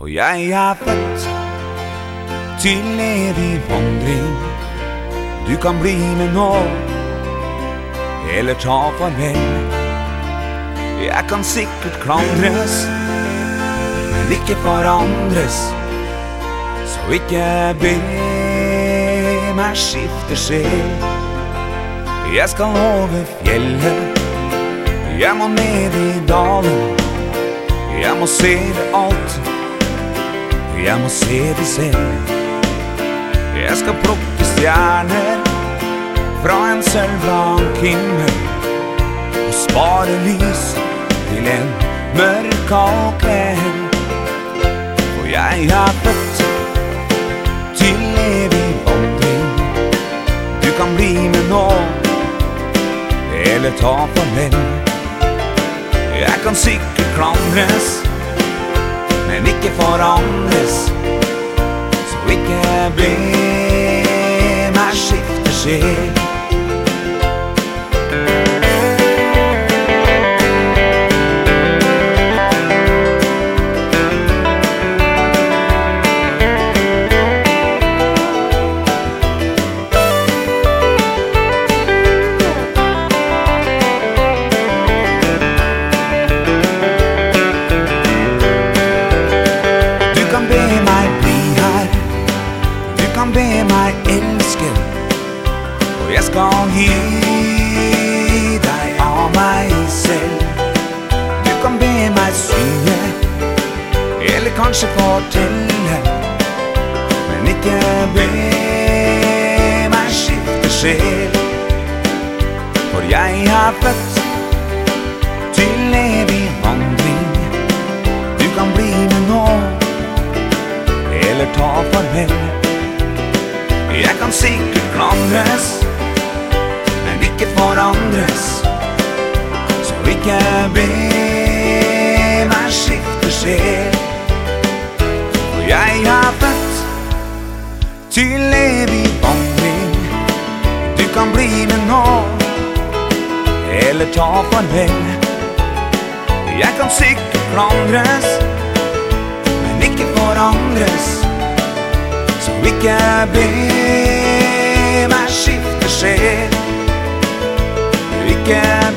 For jeg er født til evig vandring. Du kan bli med nå, eller ta farvel. Jeg kan sikkert klandres, men ikke forandres. Så ikke be meg skifte sjel. Jeg skal over fjellet, jeg må ned i dalen. Jeg må se det alt, jeg må se det selv. Jeg skal plukke stjerner fra en sølvblank himmel og spare lys til en mørk og kveld. For jeg er født til evig vandring. Du kan bli med nå, eller ta farvel. Jeg kan sikkert klandres, men ikke forandres. Så ikke be meg skifte sjel. Be meg elske, og jeg skal gi deg av meg selv. Du kan be meg synge, eller kanskje fortelle, men ikke be meg skifte sjel. For jeg er født til evig vandring. Du kan bli med nå, eller ta farvel. Jeg kan sikkert klandres, men ikke forandres. Så ikke be meg skifte sjel. For jeg er født til evig vandring. Du kan bli med nå, eller ta farvel. Jeg kan sikkert klandres, men ikke forandres. Så ikke be meg skifte sjel. Ikke